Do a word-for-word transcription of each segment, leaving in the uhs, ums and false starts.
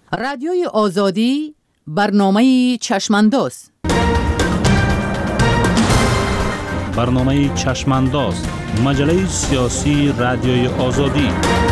رادیوی آزادی برنامه چشمانداز. برنامه چشمانداز، مجله سیاسی رادیوی آزادی.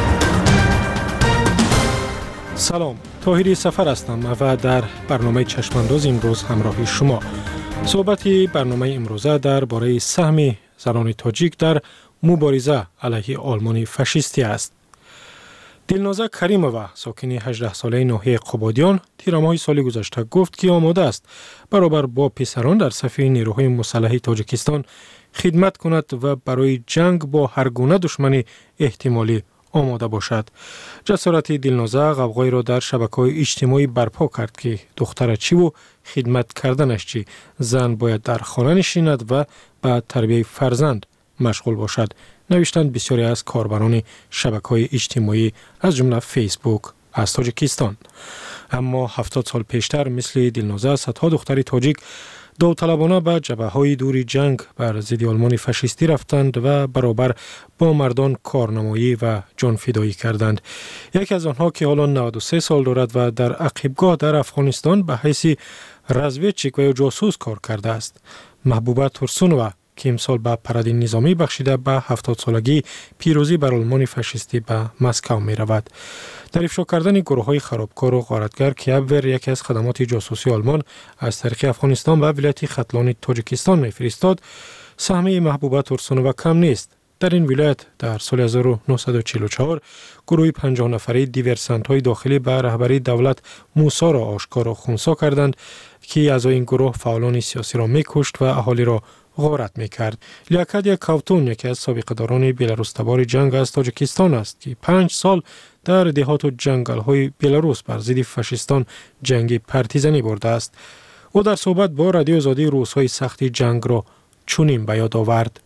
سلام، طاهری سفر هستم و در برنامه چشمانداز امروز همراه شما. صحبتی برنامه امروزه درباره سهم زنان تاجیک در مبارزه علیه آلمان فاشیستی است. دلنازه کریمووا، ساکن هجده ساله ناحیه قبادیان، تیرماه سال گذشته گفت که آماده است برابر با پسران در صف نیروهای مسلح تاجیکستان خدمت کند و برای جنگ با هر گونه دشمن احتمالی آماده باشد. جسارت دلنازه غوغایی را در شبکه‌های اجتماعی برپا کرد که دختر چی و خدمت کردنش چی، زن باید در خانه نشیند و به تربیت فرزند مشغول باشد، نوشتند بسیاری از کاربران شبکه‌های اجتماعی از جمله فیسبوک از تاجیکستان. اما هفتاد سال پیشتر مثل دلنازه صدها دختر تاجیک داوطلبانه به جبهه‌های دور جنگ بر ضد آلمان فاشیستی رفتند و برابر با مردان کارنمایی و جان فدایی کردند. یکی از آنها که حالا نود و سه سال دارد و در عقبگاه در افغانستان به حیث رزویچیک و جاسوس کار کرده است، محبوبه تورسونووا که امسال به پرده نظامی بخشیده به هفتاد سالگی پیروزی بر آلمان فاشیستی به مسکو می رود. در افشا کردن گروه های خرابکار و غارتگر که ابور یکی از خدمات جاسوسی آلمان از طریق افغانستان و ولایت ختلان تاجیکستان می فرستاد، سهم محبوبه تورسونووا کم نیست. در این ولایت در سال هزار و نهصد و چهل و چهار گروه پنجاه نفری دیورسانت های داخلی به رهبری دولت موسی را آشکار و خنثی کردند که اعضای این گروه فعالان سیاسی را می کشت و اهالی را غارت میکرد. لیاکادیا کاوتون یکی از سابقه‌داران بلاروس تبار جنگ از تاجیکستان است که پنج سال در دهات و جنگل‌های بلاروس بر ضد فاشیستان جنگ پرتیزنی برده است. او در صحبت با رادیو آزادی روزهای سخت جنگ را چنین به یاد آورد.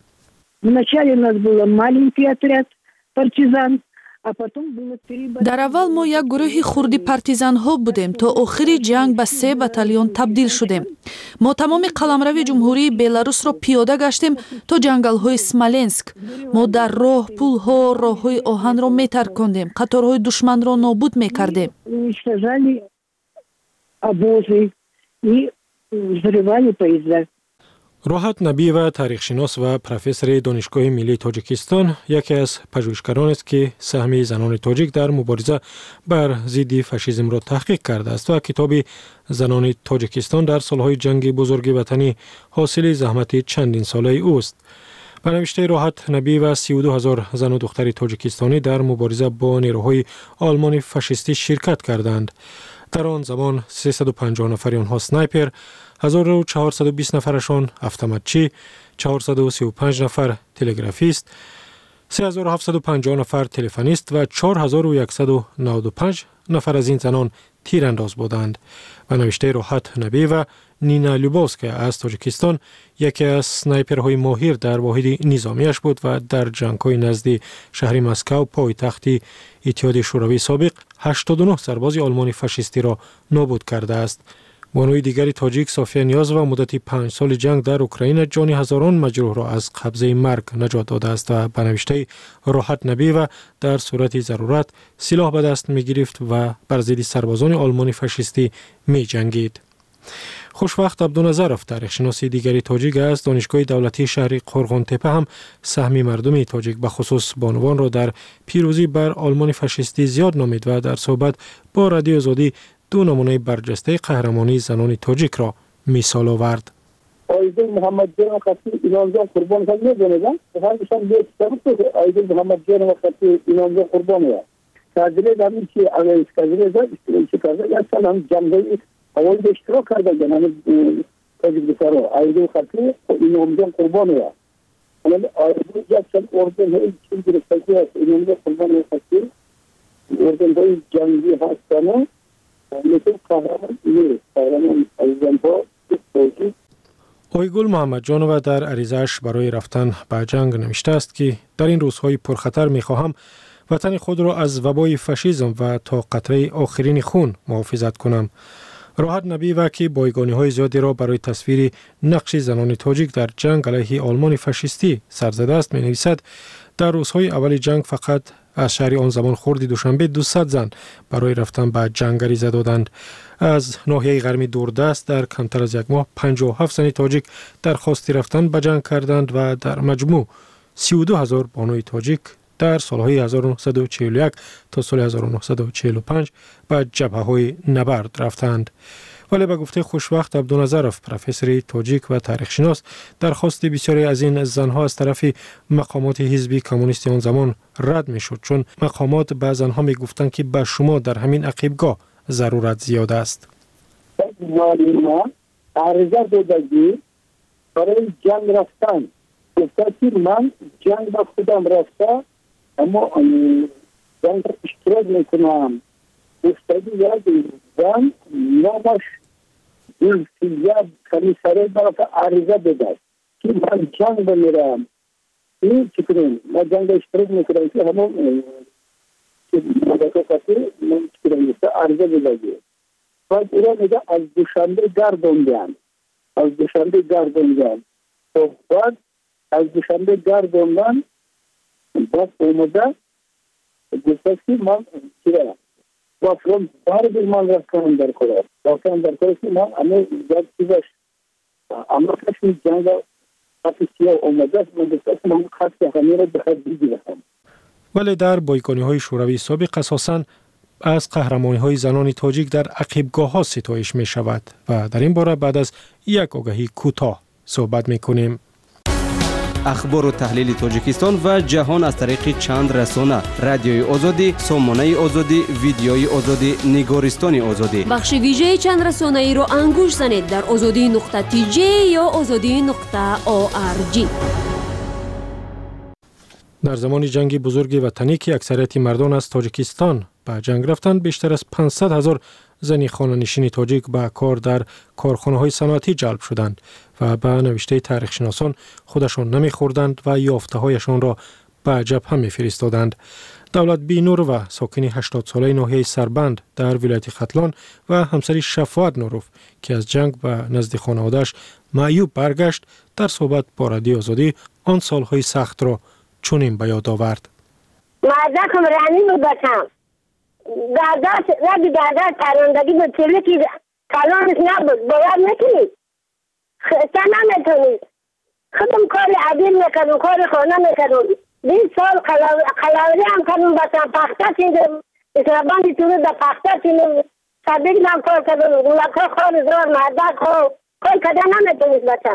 در اول ما یک گروه خردی پارتیزان ها بودیم تا آخر جنگ به سه بتالیون تبدیل شدیم. ما تمام قلمرو جمهوری بلاروس را پیاده گشتیم تا جنگل های اسمالنسک. ما در راه پول ها راه های آهن را می ترکاندیم، قطارهای دشمن را نابود می کردیم. راحت نبیوا تاریخشناس و پروفسور دانشگاه ملی تاجیکستان یکی از پژوهشگران است که سهم زنان تاجیک در مبارزه بر ضد فاشیسم را تحقیق کرده است و کتاب زنان تاجیکستان در سالهای جنگ بزرگ وطنی حاصل زحمت چندین ساله اوست. به نوشته راحت نبیوا سی و دو هزار زن و دختر تاجیکستانی در مبارزه با نیروهای آلمان فاشیستی شرکت کردند. در آن زمان سیصد و پنجاه نفر آنها سنایپر، هزار و چهارصد و بیست نفرشان автоматچی، چهارصد و سی و پنج نفر تلگرافیست، سه هزار و هفتصد و پنجاه نفر تلفنیست و چهار هزار و صد و نود و پنج نفر از این زنان تیرانداز بودند. و نوشته راحت نبیوا نینا لوبوسکا از تاجیکستان یکی از سنایپرهای ماهر در واحد نظامیش بود و در جنگ‌های نزد شهر مسکو پایتخت اتحاد شوروی سابق هشتاد و نه سرباز آلمان فاشیستی را نابود کرده است. بانوی دیگری تاجیک صافیه نیاز و مدت پنج سال جنگ در اوکراین جان هزاران مجروح را از قبضه مرگ نجات داده است و به نوشته راحت نبیوا در صورت ضرورت سلاح به دست می گرفت و بر ضد سربازان آلمان فاشیستی می جنگید. خوشوقت عبدالنظرов تاریخشناس دیگری تاجیک از دانشگاه دولتی شهر قرغان تپه هم سهم مردم تاجیک به خصوص بانوان را در پیروزی بر آلمان فاشیستی زیاد نامید و در صحبت با رادیو آزادی دو نمونه برجسته قهرمانی زنان تاجیک را مثال آورد. آیدل محمد جان خطی ایران جان قربان کنید نمیدونم همشون به سبب آیدل محمد جان خطی ایران جان قربانه. تاجره داریم که اگر اسکازره داشت استراتژی کرده یا سلام جنگی اول اشتراک کرده جناب تاجیک بسیار آیدل خطی ایران جان قربانه. ولی آیدل جان اردن هیچ چیزی رسیدگی است ایران جان قربانه خطی اردن های جنگی هستند. آیگل محمد جانووا در عریضه‌اش برای رفتن به جنگ نوشته است که در این روزهای پرخطر می‌خواهم وطن خود را از وبای فاشیسم و تا قطره آخرین خون محافظت کنم. راحت نبیوا که بایگانی‌های زیادی را برای تصویر نقش زنان تاجیک در جنگ علیه آلمان فاشیستی سر زده است می‌نویسد در روزهای اول جنگ فقط از شهر آن زمان خردی دوشنبه دویست زن برای رفتن به جنگ غریزه دادند. از ناحیه غربی دوردست در کمتر از یک ماه پنجاه و هفت زن تاجیک درخواست رفتن به جنگ کردند و در مجموع سی و دو هزار بانوی تاجیک در سالهای هزار و نهصد و چهل و یک تا سال هزار و نهصد و چهل و پنج به جبهه‌های نبرد رفتند. ولی به گفته خوشوقت عبدالنظرف، پروفسور تاجیک و تاریخشناس، درخواست بسیاری از این زنها از طرف مقامات حزب کمونیست آن زمان رد میشد، چون مقامات به زنها میگفتند که به شما در همین عقیبگاه ضرورت زیاد است. ما عرضه دادگی برای جنگ رفتن گفته که من جنگ با خودم رفته اما جنگ اشتراک میکنم. گفته یک زن نامش دلسیه کمیسره برای عرضه داده که من جنگ بمیرم. این چی کنیم؟ ما جنگ اشتراک میکنم که همون مدکو کسی من چی کنیم؟ عرضه داده. بعد ایران میگه از دوشنبه گردوندن. از دوشنبه گردوندن. تو بعد از دوشنبه گردوندن بعد اومده گفته که من چیرم. و فرم بار بیل من رفتم در کلار. رفتم در کلار که من همه زد چیزش اما کسی جنگ خطی سیاه اومده من گفته که من خطی همه را بخیر بیدی رفتم. ولی در بایگانی های شوروی سابق اساساً از قهرمانی های زنان تاجیک در عقیبگاه ها ستایش می شود و در این باره بعد از یک آگهی کوتاه صحبت می کنیم. اخبار و تحلیل تاجیکستان و جهان از طریق چند رسانه: رادیوی آزادی، سامانه آزادی، ویدیوی آزادی، نگارستان آزادی. بخش ویژه چند رسانه ای رو انگوش زنید در آزادی نقطه تی جی یا آزادی نقطه او آر جی. در زمان جنگ بزرگ وطنی که اکثریت مردان از تاجیکستان به جنگ رفتند، بیشتر از پانصد هزار زنی خانه‌نشین تاجیک به کار در کارخانه‌های صنعتی جلب شدند و به نوشته تاریخشناسان خودشان نمی‌خوردند و یافته‌هایشان را به جبهه می‌فرستادند. دولت بینور و ساکن هشتاد ساله ناحیه سربند در ولایت ختلان و همسری شفاعت نوروف که از جنگ به نزد خانواده‌اش معیوب برگشت، در صحبت با رادیو آزادی آن سالهای سخت را چنین به یاد آورد. مردم رانی بود بچم. درداش ربی درداش تراندگی بود چیزی که کلانش نبود باید نکنید. خسته نمیتونید. خودم کار عدیم میکنم، کار خانه میکنم. بیست سال خلاوری هم کنم بچم. پخته چیزم. اسرابانی تو رو در پخته چیزم. صدیق هم کار کردم. ملکا خواه زور مردک خواه. کار کده نمیتونید بچم.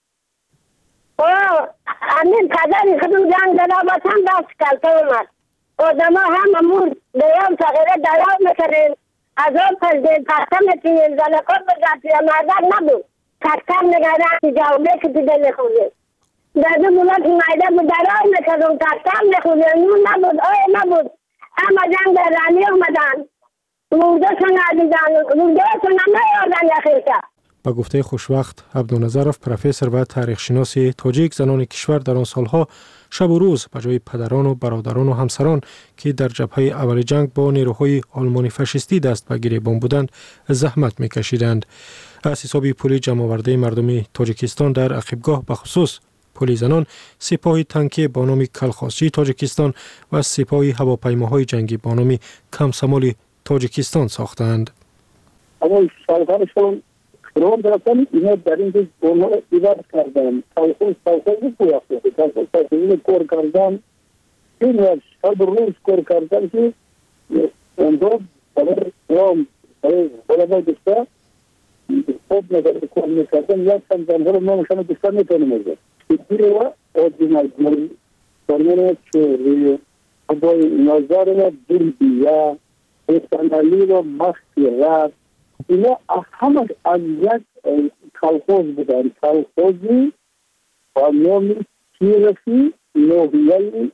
اوه امین قدری خودم جنگ داده بچم دست کلته اومد. آدم ها هم امور دیام تغییره درام میکنیم. از آن پرده پخته میتونیم. زنکات بگردیم. مردک نبود. تکتر نگرده که جاوله که دیده میخونیم. در دو بولت مایده بود درام میکنیم. تکتر میخونیم. نون نبود. آی نبود. اما جنگ در رانی اومدن. مرده شون عدیدن. مرده شون هم نیاردن یخیشه. با گفته خوشوقت عبدالنظرف، پروفسور و تاریخشناس تاجیک، زنان کشور در آن سالها شب و روز به جای پدران و برادران و همسران که در جبهه اول جنگ با نیروهای آلمانی فاشیستی دست به گریبان بودند زحمت میکشیدند. از حساب پول جمع‌آورده مردم تاجیکستان در عقیبگاه به خصوص پل زنان، سپاه تانکی با نام کلخاسی تاجیکستان و سپاه هواپیماهای جنگی با نام کمسمال تاجیکستان ساختند. اما سالهاشون روم درستان اینا در این اونها ایوار کردن. کلخوز کلخوز کویافته. کلخوز کلخوز کور کردن. این وقت شب روز کور کردن که اونجا برای روم برای بلابای دسته خوب نگرد کور میکردن. یک کم زنها نامشان دسته میتونیم. ایتیره و اوردینال فرمونه چوری ابای نظاره و دلبیه استانالی و مخیرات اینا همه از یک کلخوز بودن. کلخوزی با نامی تیرفی نوحیهی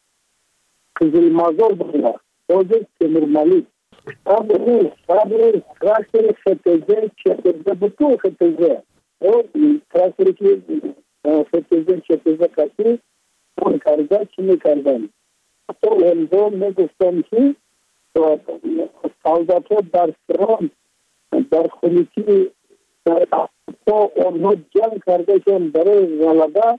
قزل مازار بودن. خوزی تمرمالی صبر صبر تراکتر فتزه چتزه بطو فتزه او تراکتری که فتزه چتزه کسی اون کرده چی میکردن. تو هنزو میگفتن که سالداتو در سران در خونیکی در اصفا اونها جنگ کرده که برای غلبه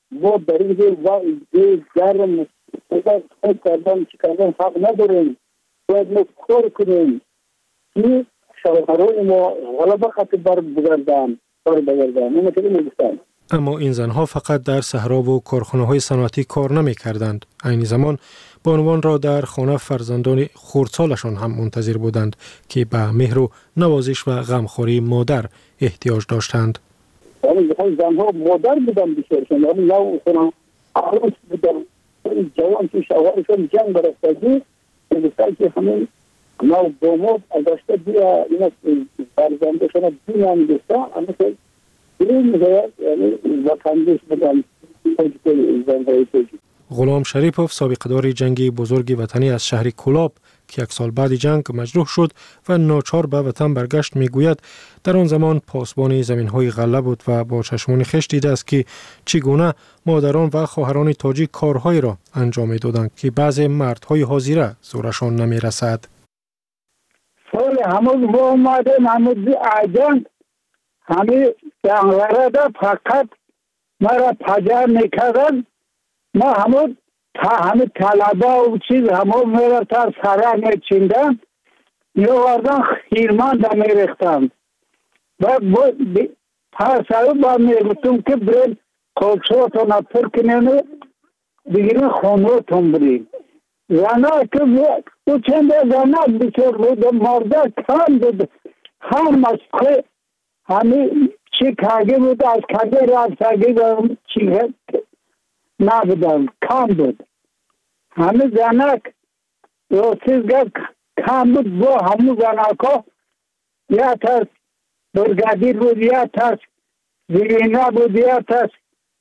ما در این گرم خود کردن چی کردن حق نداریم. باید ما کار کنیم که شوهران ما غلبه خط بر بگردن بر بگردن. اون که میگفتن. اما این زنها فقط در صحرا و کارخانه‌های صنعتی کار نمی‌کردند. عین زمان بانوان را در خانه فرزندان خردسالشان هم منتظر بودند که به مهر و نوازش و غمخوری مادر احتیاج داشتند. یعنی زنها مادر بودن بیشترشون، یعنی نو خونه عروس بودن. جوان که شوهرشون جنگ برفتگی میگفتن که همین نو داماد ازشته بیا اینا فرزندشون بیان میگفتن. اما که این میگوید یعنی وطندش بودن زنهای توجی. غلام شریپوف سابقه‌دار جنگ بزرگ وطنی از شهر کولاب که یک سال بعد جنگ مجروح شد و ناچار به وطن برگشت میگوید در آن زمان پاسبان زمین‌های غله بود و با چشمان خویش دیده است که چگونه مادران و خواهران تاجیک کارهایی را انجام می‌دادند که بعضی مردهای حاضره زورشان نمی‌رسد. سال همون با اومدن همون آجان همه جنگلره فقط مرا پجر میکردن. ما همون تا همه طلبه و چیز همون میره تا سره میچیندن میوردن خیرمان دا میرختن و تا سره با میگفتم که برید کلشوتون پر کنین بگیرین خونوتون برید. زنه که او چنده زنه بسیار بود مرده کم بود هم از که همه چی کاگه بود از کاگه را از کاگه دارم چی نبودم کم بود. همه زنک روسیزگر کم بود با همه زنک ها یا تاست برگادیر بود یا تاست زیرینا بود یا تاست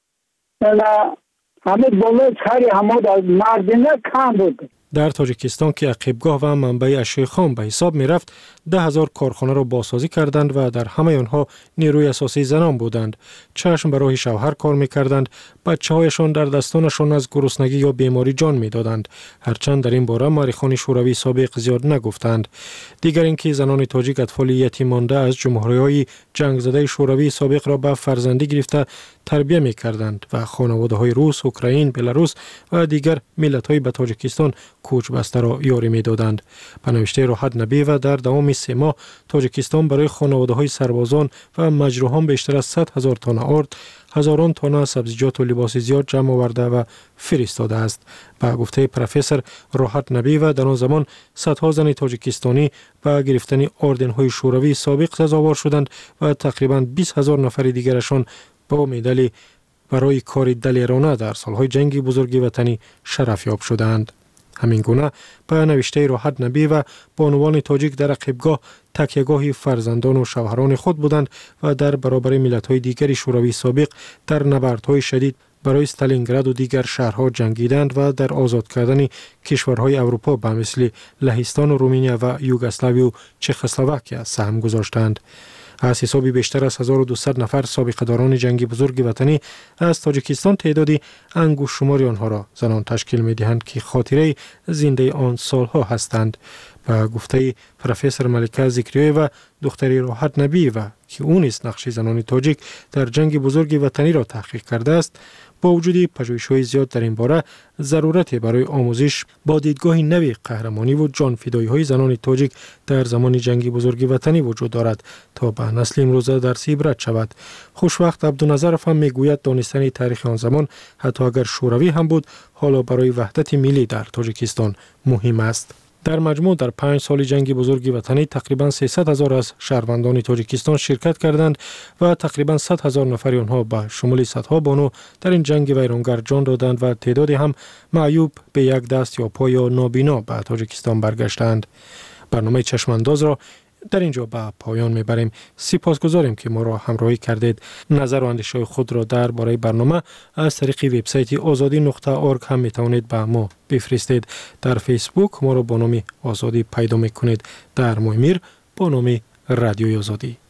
همه بلوچ خری همه مردینه کم بود. در تاجیکستان که عقیبگاه و منبع اشیاء خام به حساب می رفت ده هزار کارخانه را بازسازی کردند و در همه آنها نیروی اساسی زنان بودند. چشم به راه شوهر کار می کردند. بچه هایشان در دستانشان از گرسنگی یا بیماری جان می دادند. هرچند در این باره مورخان شوروی سابق زیاد نگفتند. دیگر اینکه زنان تاجیک اطفال یتیم مانده از جمهوری‌های جنگ زده شوروی سابق را به فرزندی گرفته تربیت می کردند و خانواده های روس، اوکراین، بلاروس و دیگر ملت های به تاجیکستان کوچ بسته را یاری می دادند. به نوشته راحت نبی و در دوام سه ماه تاجیکستان برای خانواده های سربازان و مجروحان بیشتر از صد هزار تن آرد، هزاران تن سبزیجات و لباس زیاد جمع آورده و فرستاده است. به گفته پروفسور راحت نبی و در آن زمان صدها زن تاجیکستانی با گرفتن اردن های شوروی سابق سزاوار شدند و تقریبا بیست هزار نفر دیگرشان با مدال برای کار دلیرانه در سالهای جنگ بزرگ وطنی شرف یاب شدند. همین گونه به نوشته راحت نبی و بانوان تاجیک در عقیبگاه تکیهگاه فرزندان و شوهران خود بودند و در برابر ملت‌های دیگر شوروی سابق در نبردهای شدید برای استالینگراد و دیگر شهرها جنگیدند و در آزاد کردن کشورهای اروپا به مثل لهستان و رومانیا و یوگسلاوی و چخسلواکیا سهم گذاشتند. از حسابی بیشتر از هزار و دویست نفر سابقه‌داران جنگ بزرگ وطنی از تاجیکستان تعدادی انگشت شماری آنها را زنان تشکیل می‌دهند که خاطره زنده آن سالها هستند. و گفته پروفسور ملکه ذکریه و دختری راحت نبی و که اون نیز نقش زنان تاجیک در جنگ بزرگ وطنی را تحقیق کرده است، با وجود پژوهش‌های زیاد در این باره ضرورت برای آموزش با دیدگاه نوی قهرمانی و جانفدایی‌های زنان تاجیک در زمان جنگ بزرگ وطنی وجود دارد تا به نسل امروزه درس عبرت شود. خوشوقت عبدالنظرف هم میگوید دانستن تاریخ آن زمان حتی اگر شوروی هم بود حالا برای وحدت ملی در تاجیکستان مهم است. در مجموع در پنج سال جنگ بزرگ وطنی تقریباً سیصد هزار از شهروندان تاجیکستان شرکت کردند و تقریباً صد هزار نفر آنها به شمول صدها بانو در این جنگ ویرانگر جان دادند و تعدادی هم معیوب به یک دست یا پا یا نابینا به تاجیکستان برگشتند. برنامه چشمانداز را در اینجا به پایان میبریم. سپاسگزاریم که ما را همراهی کردید. نظر و اندیشه خود را در باره برنامه از طریق وبسایت آزادی نقطه اورگ هم میتوانید به ما بفرستید. در فیسبوک ما را با نام آزادی پیدا میکنید. در مویمیر با نام رادیوی آزادی.